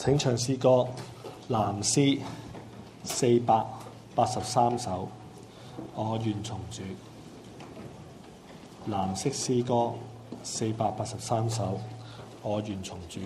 請唱詩歌藍詩483首，我願從主。藍色詩歌483首，我願從主。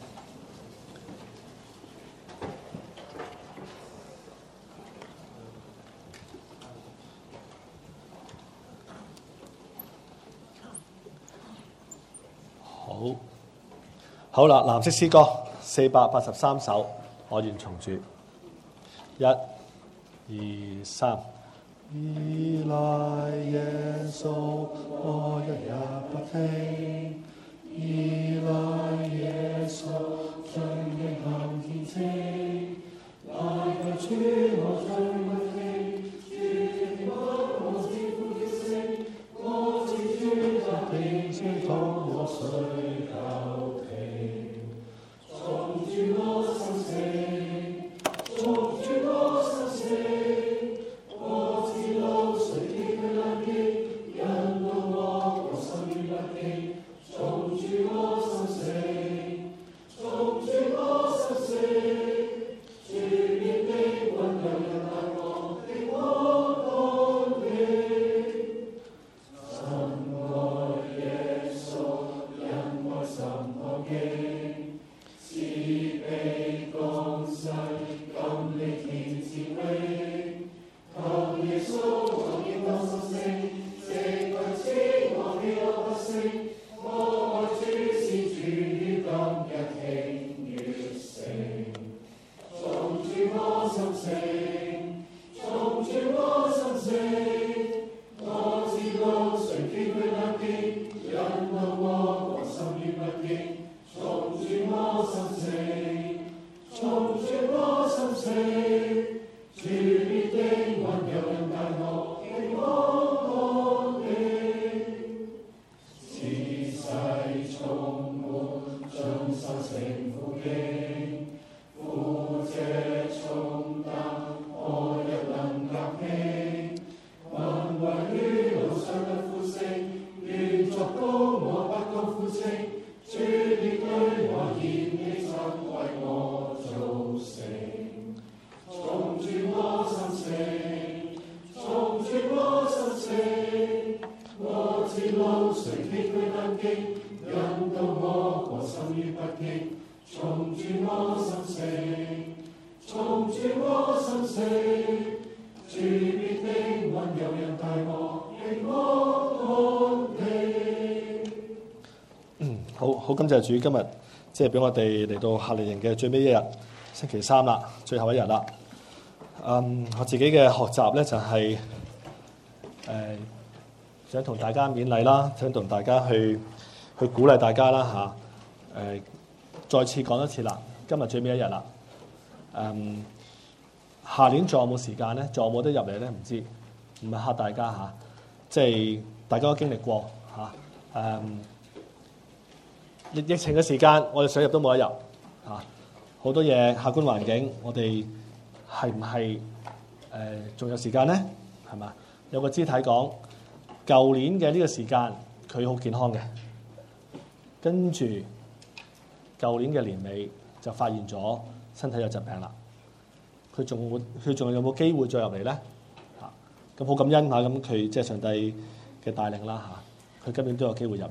好啦，藍色詩歌483首，我願從主。1、2、3。依賴耶穌，我一日不停；依賴耶穌，將永恆見證。賴佢主，我將不停；主的話，我自負的聲，我自主的定，先當我睡覺停。從主我心聲，從主我心聲。好，感謝主，今日即係俾我哋嚟到夏令營嘅最尾一日，星期3啦，最後一日啦。我自己嘅學習咧就係想同大家勉勵啦，想同大家去鼓勵大家啦嚇。再次講一次啦，今日最尾一日啦。下年仲有冇時間咧？仲有冇得入嚟咧？唔知，唔係嚇大家嚇，即係大家都經歷過嚇。疫情嘅時間，我哋想入都冇得入嚇，好多嘢客觀環境，我哋係唔係仲有時間咧？係嘛？有個肢體講，舊年嘅呢個時間佢好健康嘅，跟住舊年嘅年尾就發現咗身體有疾病啦。佢仲有冇機會再入嚟咧？嚇，咁好感恩嚇，咁佢即係上帝嘅帶領啦嚇，佢今年都有機會入嚟。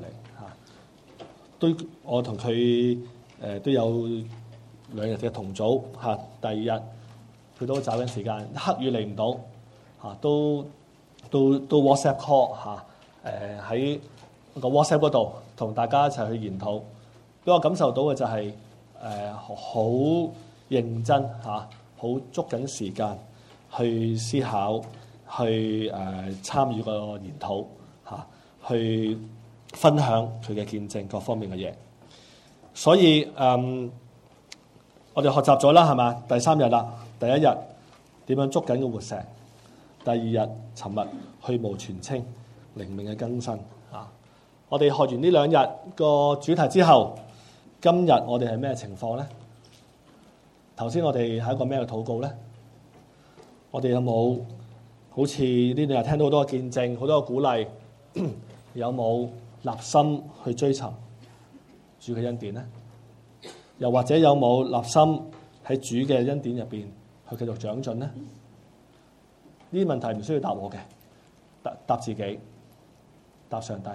我同佢都有2日嘅同組嚇，第2日佢都找緊時間，黑雨嚟唔到嚇，都 WhatsApp call 嚇，喺個 WhatsApp 嗰度同大家一齊去研討，俾我感受到嘅就係好認真嚇，好捉緊時間去思考，去參與個研討嚇，去分享佢嘅見證各方面嘅嘢，所以我哋學習咗啦，係嘛？第3日啦，第1日點樣捉緊個活石，第2日尋日去蕪存菁，靈命嘅更新啊！我哋學完呢2日個主題之後，今日我哋係咩情況咧？頭先我哋係一個咩嘅禱告咧？我哋有冇好似呢2日聽到好多嘅見證，好多嘅鼓勵，有冇立心去追尋主嘅恩典咧？ 又或者有冇立心喺主嘅恩典入邊去繼續長進呢？呢啲問題唔需要答我嘅，答自己，答上帝。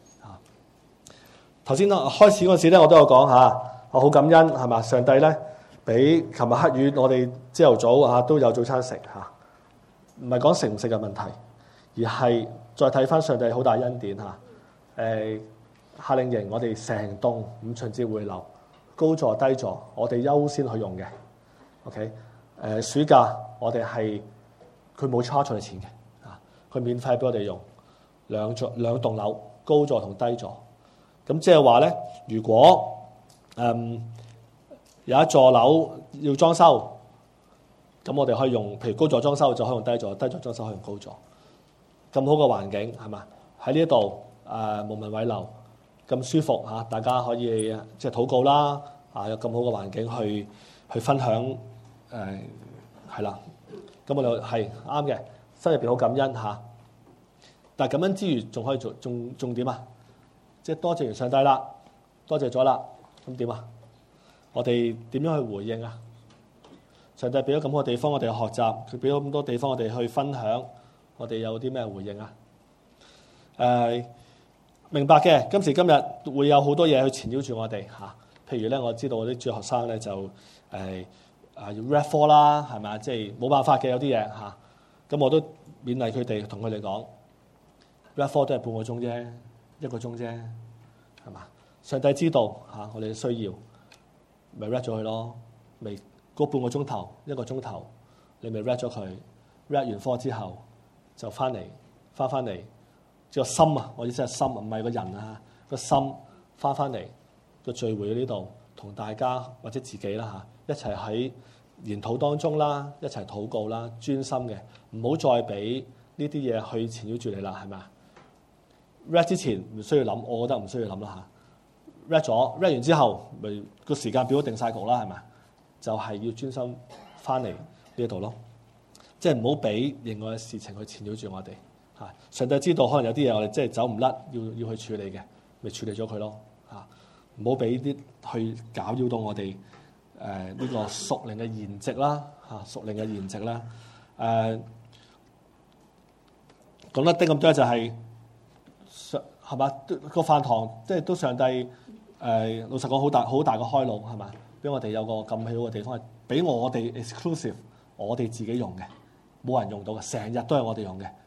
頭先開始嗰時咧，我都有講我好感恩係嘛？上帝咧俾琴日黑雨，我哋朝頭早都有早餐食唔係講食唔食嘅問題，而係再睇翻上帝好大恩典夏令營我哋成棟五旬節會樓高座低座，我哋優先去用嘅。OK， 暑假我哋係佢冇 charge 我哋錢嘅佢免費俾我哋用兩棟樓高座同低座。咁即係話咧，如果有一座樓要裝修，咁我哋可以用，譬如高座裝修就可以用低座，低座裝修可以用高座。咁好嘅環境係嘛？喺呢一度無文偉樓咁舒服大家可以即係禱告啦有咁好嘅環境去分享係啦。咁我哋係啱嘅，心入邊好感恩但係感恩之餘仲可以做仲點啊？即係多謝完上帝啦，多謝咗啦，咁點啊？我哋點樣去回應啊？上帝俾咗咁好嘅地方，我哋去學習，佢俾咗咁多地方，我哋去分享，我哋有啲咩回應啊？明白嘅，今時今日會有好多嘢去纏繞住我哋譬如咧，我知道我啲主學生咧就要 rap 科啦，係咪？即係冇辦法嘅有啲嘢咁我都勉勵佢哋，同佢哋講 rap 科都係半個鐘啫。1個鐘啫，係嘛？上帝知道我哋嘅需要，咪 read 咗佢咯。咪嗰半個鐘頭、1個鐘頭，你咪 read 咗佢。read 完科之後就翻嚟，即係個心我意思係心，唔係個人個心翻嚟個聚會呢度，同大家或者自己啦一齊喺研討當中啦，一齊禱告啦，專心嘅，唔好再俾呢啲嘢去纏繞住你啦，係咪？read 之前唔需要諗，我覺得唔需要諗啦read 咗 read 完之後，咪個時間表都定晒局啦，係咪？就係要專心翻嚟呢度咯，即係唔好俾另外嘅事情去纏繞住我哋上帝知道可能有啲嘢我哋即係走唔甩，要去處理嘅，咪處理咗佢咯唔好俾啲去攪擾到我哋呢個屬靈嘅筵席啦屬靈嘅筵席啦講得啲咁多就係。係嘛？個飯堂即係都上帝老實講好大個開路係嘛？俾我哋有個咁好嘅地方，係俾我哋 exclusive， 我哋自己用嘅，冇人用到嘅，成日都係我哋用嘅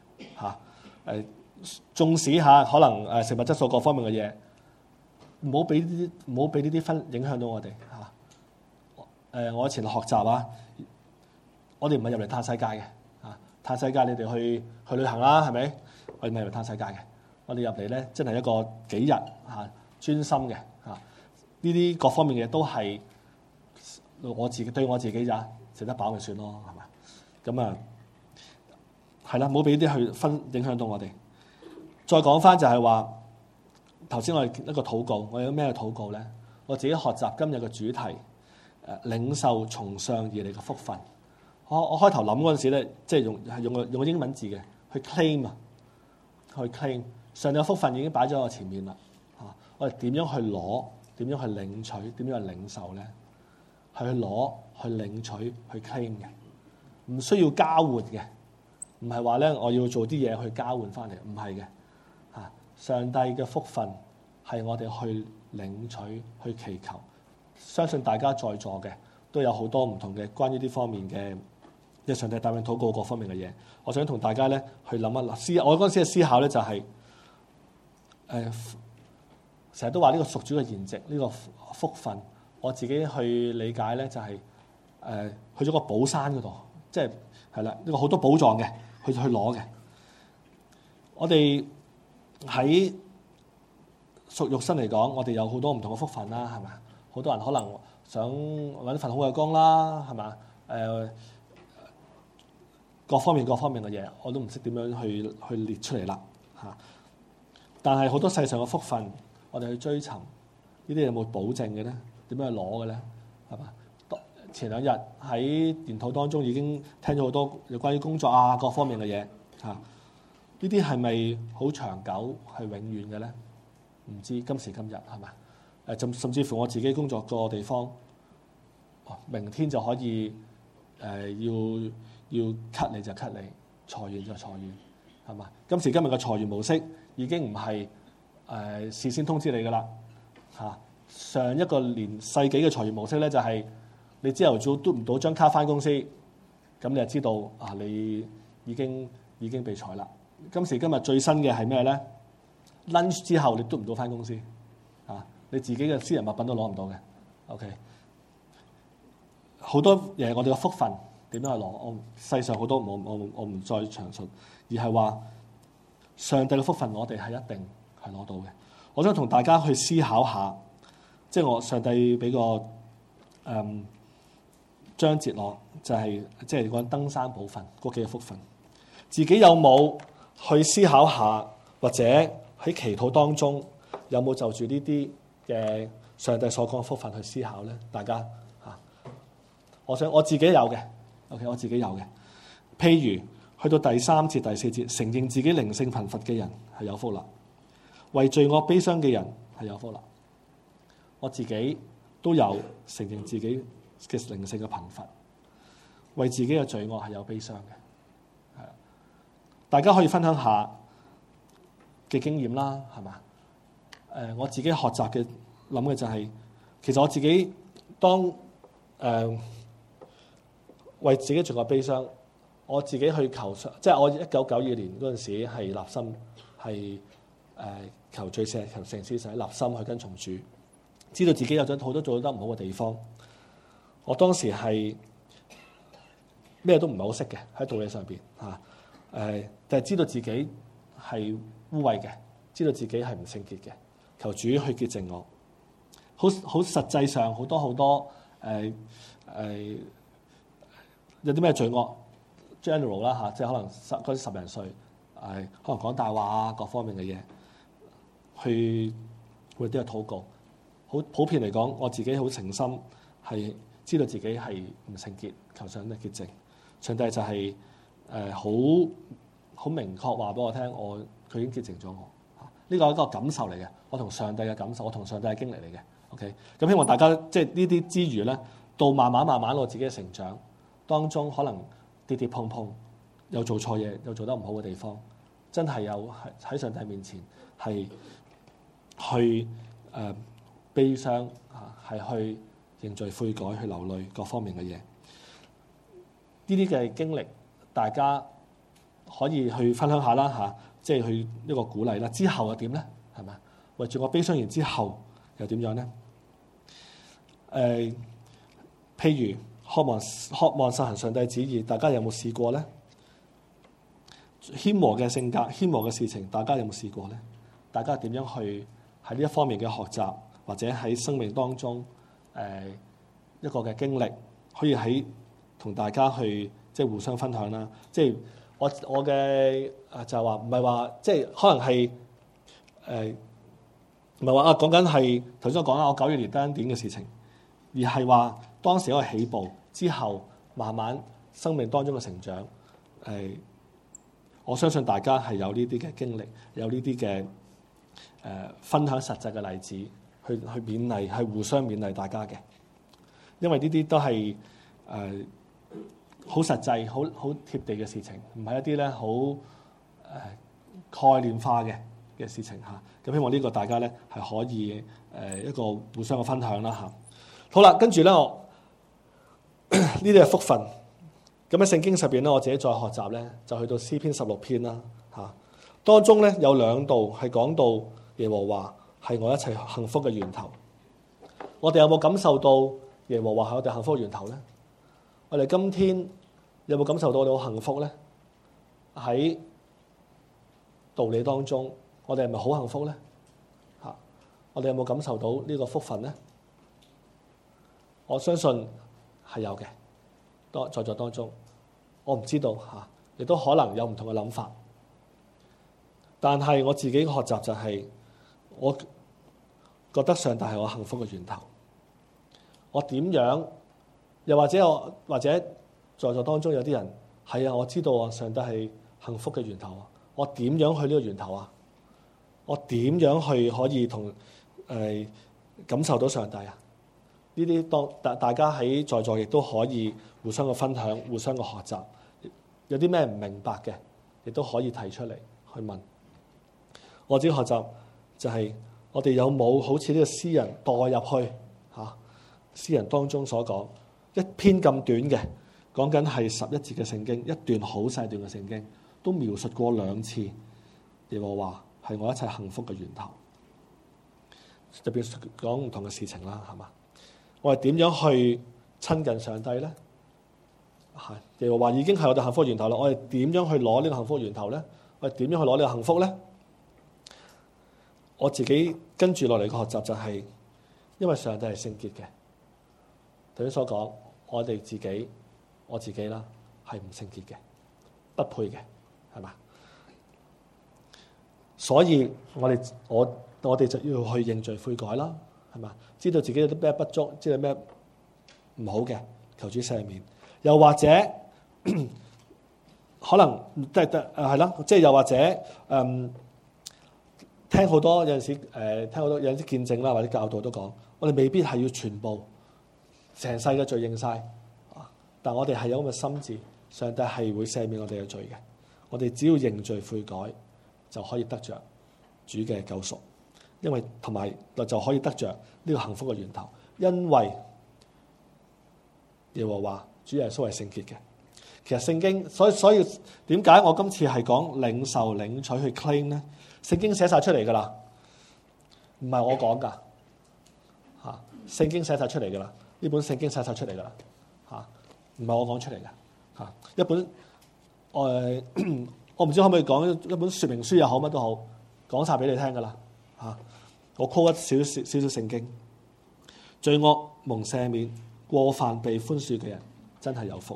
縱使可能食物質素各方面嘅嘢，唔好俾呢啲分影響到我哋我以前學習我哋唔係入嚟嘆世界嘅嘆世界你哋去旅行啦，係咪？我哋唔係入嚟嘆世界嘅。我哋入嚟咧，真係一個幾日專心嘅呢啲各方面嘅嘢都係我自己對我自己咋食得飽咪算咯，係嘛？咁係啦，唔好俾啲去分影響到我哋。再講翻就係話頭先我哋一個禱告，我有咩禱告咧？我自己學習今日嘅主題領受從上而嚟嘅福分。我開頭諗嗰陣時咧，即係用個英文字嘅去 claim 去 claim。上帝嘅福分已經擺咗喺我前面啦我哋點樣去攞？點樣去領取？點樣去領受咧？係去攞、去領取、去 claim 嘅，唔需要交換嘅，唔係話咧我要做啲嘢去交換翻嚟，唔係嘅上帝嘅福分係我哋去領取、去祈求。相信大家在座嘅都有好多唔同嘅關於呢方面嘅，即係上帝帶領禱告各方面嘅嘢。我想同大家咧去諗一諗。我嗰陣時嘅思考咧就係、成日都話呢個屬主嘅筵席，呢個福分，我自己去理解咧就係去咗個寶山嗰度，即係啦，呢個好多寶藏嘅，去攞嘅。我哋喺屬肉身嚟講，我哋有好多唔同嘅福分啦，係咪？好多人可能想揾份好嘅工啦，係嘛？各方面嘅嘢，我都唔識點樣去列出嚟啦嚇。但係好多世上嘅福分，我哋去追尋，呢啲有冇保證嘅咧？點樣去攞嘅咧？係嘛？前兩日喺研討當中已經聽咗好多有關於工作各方面嘅嘢嚇。呢啲係咪好長久係永遠嘅咧？唔知今時今日係嘛？甚至乎我自己工作個地方明天就可以要 cut 你就 cut 你，裁員就裁員，係嘛？今時今日嘅裁員模式已經唔係事先通知你㗎啦嚇。上一個世紀嘅裁員模式咧，就係你朝頭早嘟唔到張卡翻公司，咁你就知道你已經被裁啦。今時今日最新嘅係咩咧？lunch 之後你嘟唔到翻公司你自己嘅私人物品都攞唔到嘅。OK， 好多嘢我哋嘅福分點樣去攞？我世上好多我唔再詳述，而係話上帝嘅福分我哋係一定係攞到嘅。我想同大家去思考下，即係我上帝俾個章節我，就係即係講登山寶訓嗰幾個福分，自己有冇去思考下，或者喺祈禱當中有冇就住呢啲嘅上帝所講嘅福分去思考咧？大家我想我自己有嘅 ，OK， 我自己有嘅。譬如去到第3節、第4節，承認自己靈性貧乏嘅人係有福啦，為罪惡悲傷嘅人係有福啦。我自己都有承認自己嘅靈性嘅貧乏，為自己嘅罪惡係有悲傷嘅。大家可以分享下嘅經驗啦，係嘛？我自己學習嘅諗嘅就係，其實我自己當為自己罪惡悲傷，我自己去求，即係我1992年嗰陣時係立心係求罪赦、求聖施洗，立心去跟從主，知道自己有咗好多做得唔好嘅地方。我當時係咩都唔係好識嘅喺道理上邊但係知道自己係污穢嘅，知道自己係唔聖潔嘅，求主去潔淨我。好實際上好多有啲咩罪惡 general 啦即係可能嗰啲10零歲可能講大話啊，各方面嘅嘢去會都有禱告。好普遍嚟講，我自己好誠心係知道自己係唔聖潔，求上帝潔淨。上帝就係好明確話俾我聽，佢已經潔淨咗我。呢個係一個感受嚟嘅，我同上帝嘅感受，我同上帝嘅經歷嚟嘅。OK， 咁希望大家即係呢啲之餘咧，到慢慢我自己嘅成長當中，可能跌跌碰碰，又做錯嘢，又做得唔好嘅地方，真係有喺上帝面前係去悲傷係去認罪悔改，去流淚各方面嘅嘢。呢啲嘅經歷，大家可以去分享下啦即係去一個鼓勵啦。之後又點咧？係咪為住我悲傷完之後又點樣咧？譬如渴望實行上帝旨意，大家有冇試過咧？謙和嘅性格、謙和嘅事情，大家有冇試過咧？大家點樣去喺呢一方面嘅學習，或者喺生命當中一個嘅經歷，可以喺同大家去即係互相分享啦。即係我嘅就係話唔係話即係可能係唔係話講緊係頭先我講啦，我9月年單點嘅事情，而係話當時一個起步之後，慢慢生命當中嘅成長。我相信大家係有呢啲嘅經歷，有呢啲嘅分享實際嘅例子，去勉勵，係互相勉勵大家嘅。因為呢啲都係好實際、好貼地嘅事情，唔係一啲咧好概念化嘅事情嚇。咁希望呢個大家咧係可以一個互相嘅分享啦嚇。好啦，跟住咧我呢啲係福分。咁喺聖經上邊咧，我自己再學習咧，就去到詩篇16篇啦嚇。當中咧有2度係講到耶和華係我一切幸福嘅源頭。我哋有冇感受到耶和華係我哋幸福嘅源頭咧？我哋今天有冇感受到我哋好幸福咧？喺道理當中，我哋係咪好幸福咧？嚇，我哋有冇感受到呢個福分咧？我相信係有嘅。在座當中，我唔知道亦都可能有唔同嘅諗法。但係我自己嘅學習就係，我覺得上帝係我幸福嘅源頭。我點樣？又或者在座當中有啲人係啊，我知道啊，上帝係幸福嘅源頭啊。我點樣去呢個源頭啊？我點樣去可以同感受到上帝啊？ 呢啲大家喺在座亦都可以互相嘅分享，互相嘅學習。有啲咩唔明白嘅，亦都可以提出嚟去問。我自己學習就係我哋有冇好似呢個詩人代入去詩人當中所講一篇咁短嘅，講緊係11節嘅聖經，一段好細段嘅聖經，都描述過2次耶和華係我一切幸福嘅源頭。特別講唔同嘅事情啦，係嘛？我哋點樣去親近上帝咧？耶和華已經係我哋幸福嘅源頭啦。我哋點樣去攞呢個幸福嘅源頭咧？我哋點樣去攞呢個幸福咧？我自己跟住落嚟嘅學習就係，因為上帝係聖潔嘅。頭先所講，我自己啦，係唔聖潔嘅，不配嘅，係嘛？所以我哋就要去認罪悔改啦，係嘛？知道自己有啲咩不足，知道咩唔好嘅，求主赦免。又或者可能係啦，即係又或者聽好多有陣時有啲見證啦，或者教導都講，我哋未必係要全部成世嘅罪認晒，但我哋係有咁嘅心志，上帝係會赦免我哋嘅罪嘅。我哋只要認罪悔改，就可以得着主嘅救贖，因為同埋就可以得着呢個幸福嘅源頭，因為耶和華主耶穌係聖潔嘅。其實聖經所以點解我今次係講領受領取去 claim 咧？聖經寫晒出嚟噶啦，唔係我講噶嚇，聖經寫晒出嚟噶啦，呢本聖經寫晒出嚟噶啦嚇，唔係我講出嚟嘅嚇。一本我唔知可唔可以講一本說明書又好，乜都好，講晒俾你聽噶啦嚇。我 call 少少聖經，罪惡蒙赦免，過犯被寬恕嘅人真係有福。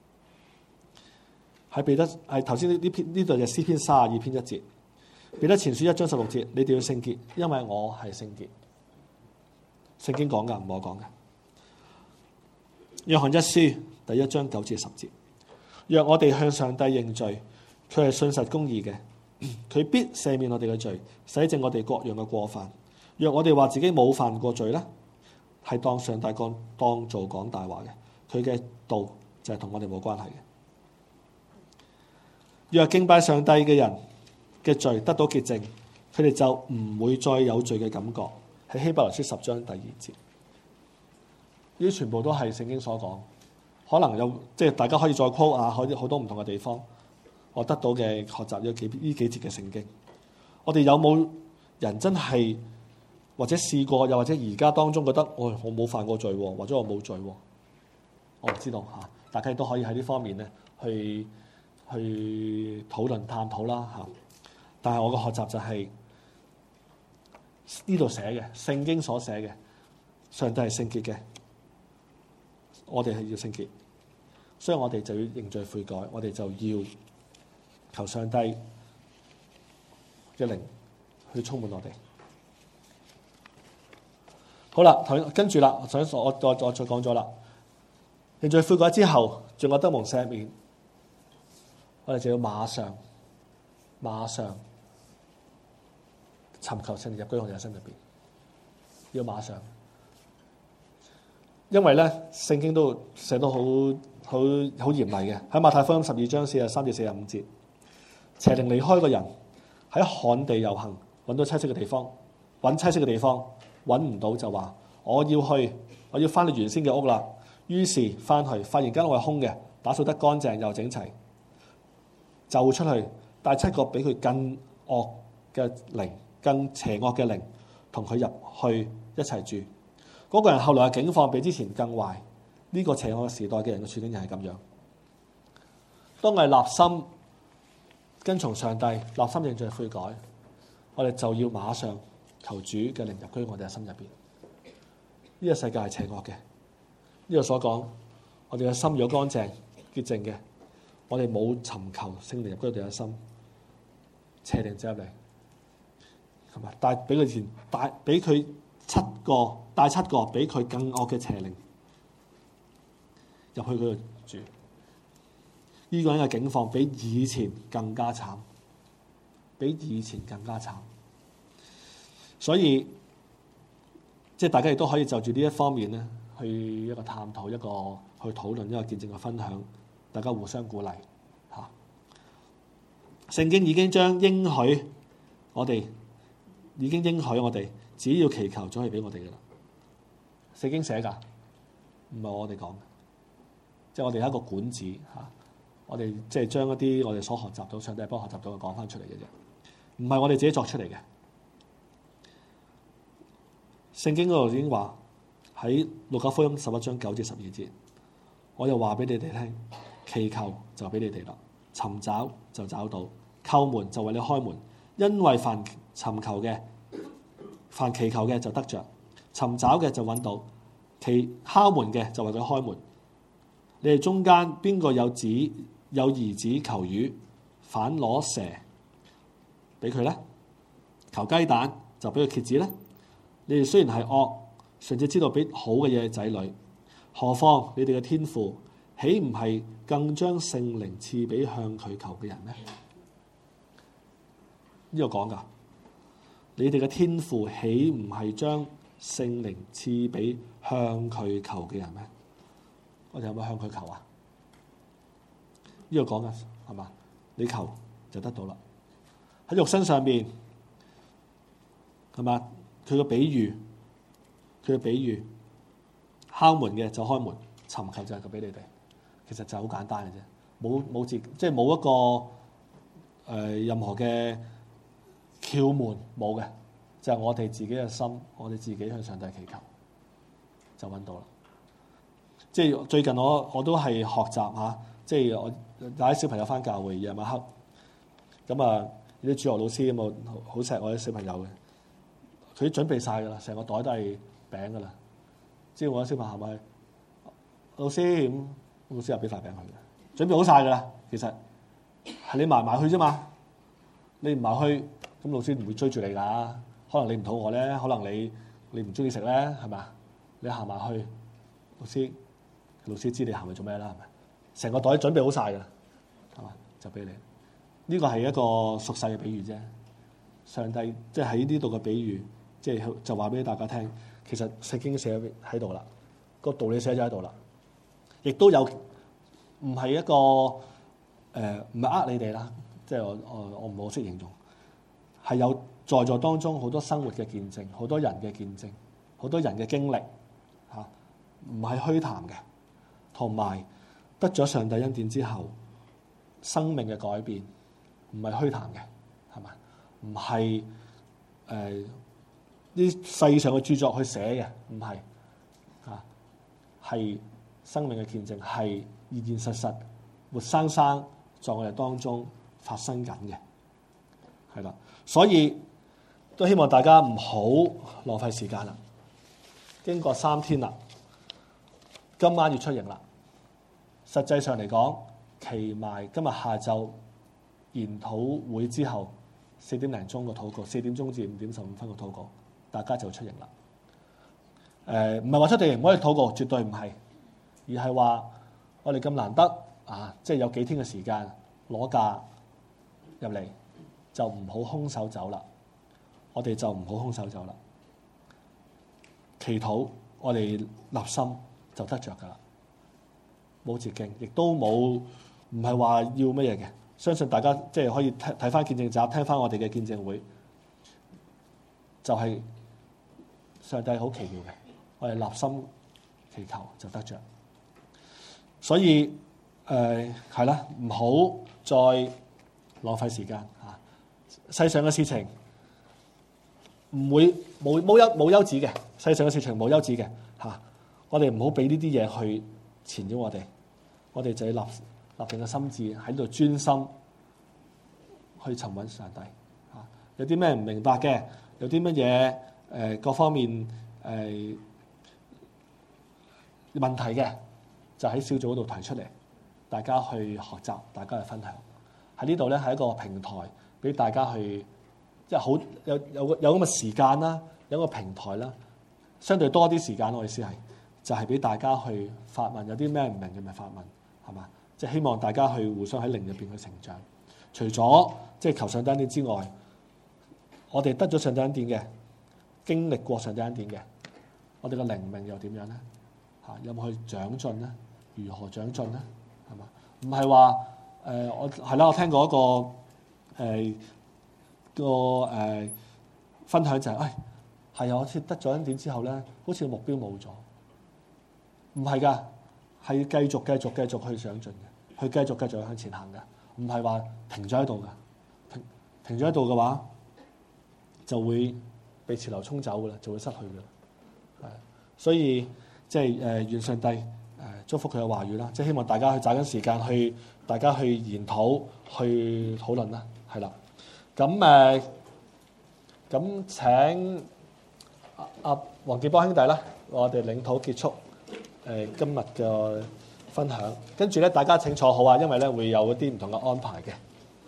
喺彼得係頭先呢度就詩篇32篇1節，彼得前書1章16節，你哋要聖潔，因為我係聖潔。聖經講噶，唔係我講噶。約翰一書第1章9至10節，若我哋向上帝認罪，佢係信實公義嘅，佢必赦免我哋嘅罪，洗淨我哋各樣嘅過犯。若我哋話自己冇犯過罪咧，係當上帝當做講大話嘅，佢嘅道就係同我哋冇關係嘅。若敬拜上帝嘅人嘅罪得到潔淨，佢哋就唔會再有罪嘅感覺。喺希伯來書10章第2節，呢啲全部都係聖經所講。可能有即係大家可以再 quote 啊，好多唔同嘅地方，我得到嘅學習有呢幾節嘅聖經。我哋有冇人真係或者試過，又或者而家當中覺得，我冇犯過罪，或者我冇罪，我唔知道嚇。大家都可以喺呢方面咧去討論探討啦嚇。但係我嘅學習就係呢度寫嘅聖經所寫嘅，上帝係聖潔嘅，我哋係要聖潔，所以我哋就要認罪悔改，我哋就要求上帝嘅靈去充滿我哋。好啦，跟住啦，我再講咗啦。認罪悔改之後，仲有得蒙赦免，我哋就要馬上尋求聖靈入居我哋嘅心入邊，要馬上，因為咧聖經都寫到好嚴厲嘅。喺馬太福音12章43至45節，邪靈離開個人喺旱地遊行，揾到棲息嘅地方，揾唔到就話我要翻去原先嘅屋啦。於是翻去發現間屋係空嘅，打掃得乾淨又整齊，就出去帶7個比佢更惡嘅靈、更邪惡嘅靈同佢入去一齊住。嗰個人後來嘅境況比之前更壞。呢個邪惡嘅時代嘅人嘅處境又係咁樣。當我哋立心跟從上帝，立心認罪悔改，我哋就要馬上求主嘅靈入居我哋嘅心入邊。呢個世界係邪惡嘅，呢個所講，我哋嘅心如果乾淨潔淨嘅，我哋冇尋求聖靈入居我哋嘅心，邪靈就入嚟，係咪？帶俾佢帶7個比佢更惡嘅邪靈入去嗰度住。呢個人嘅境況比以前更加慘，所以即係大家亦都可以就住呢一方面咧， 去一個探討，一個去討論，一個見證嘅分享，大家互相鼓勵嚇。聖經已經將應許我哋，只要祈求就可以俾我哋㗎啦。聖經寫㗎，唔係我哋講嘅，即係我哋係一個管子嚇。我哋即係將一啲我哋所學習到、上帝幫學習到嘅講翻出嚟嘅啫，唔係我哋自己作出嚟嘅。聖經嗰度已經話喺路加福音11章9至12節，我又話俾你哋聽，祈求就俾你哋啦，尋找就找到，叩門就為你開門，因為凡祈求嘅就得着，尋找嘅就揾到，敲門嘅就為佢開門。你哋中間邊個有兒子求魚，反攞蛇俾佢呢？求雞蛋就俾佢蠍子呢？你哋雖然係惡，尚且知道俾好嘅嘢仔女，何況你哋嘅天父，豈唔係更將聖靈賜俾向佢求嘅人咩？呢個講㗎，你哋嘅天父豈唔係將聖靈賜俾向佢求嘅人咩？我哋有冇向佢求啊？呢個講嘅係嘛？你求就得到啦。喺肉身上面係嘛？佢嘅比喻，敲門嘅就開門，尋求就係佢俾你哋。其實就係好簡單嘅啫，冇即係冇一個任何嘅竅門，冇嘅，就係我哋自己嘅心，我哋自己向上帝祈求就揾到啦。即係最近我都係學習嚇，即係我帶啲小朋友翻教會夜晚黑，咁啊啲主學老師咁啊好錫我啲小朋友嘅，佢準備晒㗎啦，成個袋都係餅㗎啦。之後我啲小朋友行埋去，老師咁，老師又俾塊餅佢嘅，準備好晒㗎啦。其實係你埋去啫嘛，你唔埋去，咁老師唔會追住你㗎。可能你唔肚餓咧，可能你唔中意食咧，係咪啊？你行埋去，老師知你行去做咩啦，係咪？成個袋準備好晒㗎啦，係嘛？就俾你。呢個係一個屬世嘅比喻啫。上帝即係喺呢度嘅比喻，即係就話俾大家聽，其實聖經寫喺度啦，個道理寫咗喺度啦，亦都有唔係一個唔係你哋啦，即係我唔好識形容，係有在座當中好多生活嘅見證，好多人嘅見證，好多人嘅經歷嚇，唔係虛談嘅，同埋得咗上帝恩典之後，生命嘅改變，唔係虛談嘅，係嘛？唔係啲世上嘅著作去寫嘅，唔係嚇，係生命嘅見證，係現現實實活生生在我哋當中發生緊嘅，係啦。所以都希望大家唔好浪費時間啦。經過3天啦，今晚要出營啦。實際上嚟講，期埋今日下晝研討會之後4點零鐘個禱告，4點鐘至5點15分個禱告，大家就出營啦。唔係話出地營唔可以禱告，絕對唔係，而係話我哋咁難得啊，即係有幾天嘅時間攞假入嚟，就唔好空手走啦。我哋就唔好空手走啦。祈禱，我哋立心就得着噶啦，冇捷徑，亦都冇唔係話要乜嘢嘅。相信大家即係可以睇翻見證集，聽翻我哋嘅見證會，就係上帝好奇妙嘅，我哋立心祈求就得着。所以係啦，唔好再浪費時間嚇。世上嘅事情唔會冇休止嘅，世上嘅事情冇休止嘅嚇。我哋唔好俾呢啲嘢去纏咗我哋，我哋就要立定個心志喺度專心去尋揾上帝嚇。有啲咩唔明白嘅，有啲乜嘢各方面問題嘅，就喺小組嗰度提出嚟，大家去學習，大家去分享。喺呢度咧係一個平台，俾大家去即係好有咁嘅時間啦，有個平台啦，相對多啲時間。我意思係就係俾大家去發問，有啲咩唔明嘅咪發問，係嘛？即係希望大家去互相喺靈入邊去成長。除咗即係求上帝恩典之外，我哋得咗上帝恩典嘅，經歷過上帝恩典嘅，我哋嘅靈命又點樣咧？ 有冇去長進咧？如何長進咧？係嘛？唔係話我係啦，我聽過一個分享就係、係啊，我得咗恩典之後咧，好似個目標冇咗。唔係㗎，係要繼續去上進嘅，去繼續向前行嘅，唔係話停咗喺度㗎。停咗喺度嘅話，就會被潮流沖走㗎啦，就會失去㗎啦。所以即係願上帝祝福佢嘅話語啦，即係希望大家去找緊時間去，大家去研討、去討論啦，係啦。咁請黃建邦兄弟啦，我哋領禱結束今日嘅分享。跟住咧，大家請坐好啊，因為咧會有一啲唔同嘅安排嘅。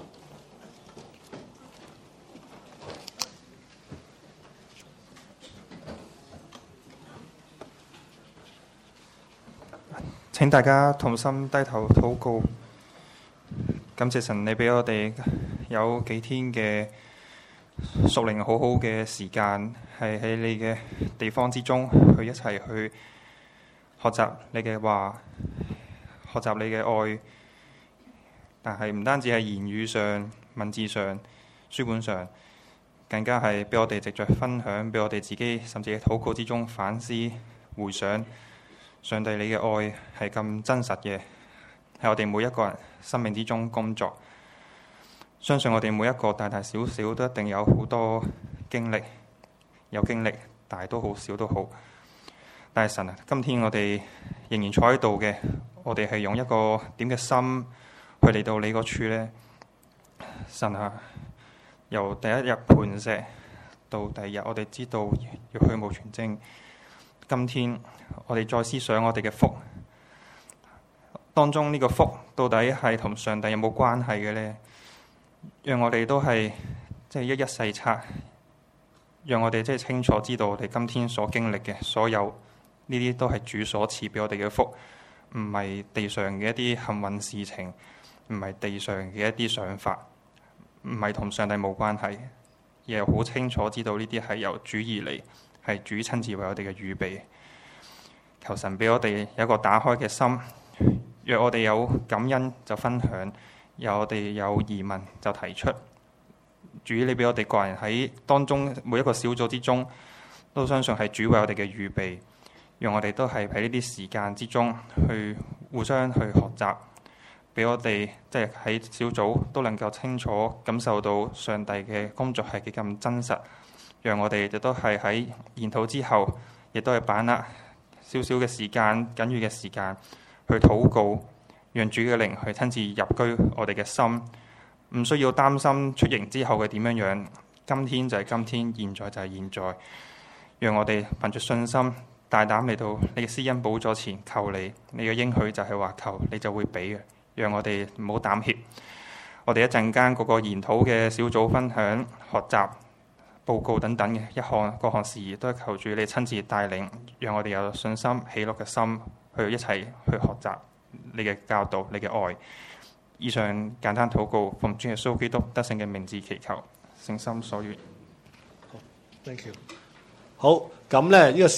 請大家同心低頭禱告，感謝神，你俾我哋有幾天嘅屬靈好好嘅時間，係喺你嘅地方之中，去一齊去學習你嘅話，學習你嘅愛。但係唔單止係言語上、文字上、書本上，更加係俾我哋藉著分享，俾我哋自己甚至喺禱告之中反思、回想。上帝你嘅愛係咁真實嘅，喺我哋每一個人生命之中工作。相信我哋每一個大大小小都一定有好多經歷，有經歷大都好，小都好。但係神啊，今天我哋仍然坐喺度嘅，我哋係用一個點嘅心去嚟到你嗰處呢？神啊，由第一日磐石到第二日，我哋知道要去無全證。今天我哋再思想我哋嘅福，當中呢個福到底係同上帝有冇關係嘅呢？讓我哋都係即係一一細察，讓我哋即係清楚知道我哋今天所經歷嘅所有呢啲都係主所賜俾我哋嘅福，唔係地上嘅一啲幸運事情，唔係地上嘅一啲想法，唔係同上帝冇關係，而係好清楚知道呢啲係由主而嚟。係主親自為我哋嘅預備，求神俾我哋有一個打開嘅心，若我哋有感恩就分享，若我哋有疑問就提出。主，你俾我哋個人喺當中每一個小組之中，都相信係主為我哋嘅預備，讓我哋都係喺呢啲時間之中去互相去學習，俾我哋即係喺小組都能夠清楚感受到上帝嘅工作係幾咁真實。讓我哋亦都係喺研討之後，亦都係把握少少嘅時間、緊要嘅時間去禱告，讓主嘅靈去親自入居我哋嘅心，唔需要擔心出營之後嘅點樣樣。今天就係今天，現在就係現在。讓我哋憑着信心，大膽嚟到你嘅施恩寶座前求你，你嘅應許就係話求你就會俾嘅。讓我哋唔好膽怯。我哋一陣間嗰個研討嘅小組分享、學習、報告等等嘅各項事宜，都係求主你親自帶領，讓我哋有信心、喜樂嘅心去一齊去學習你嘅教導、你嘅愛。以上簡單禱告，奉主耶穌基督得勝嘅名字祈求，誠心所願。 好，thank you。好，咁咧呢個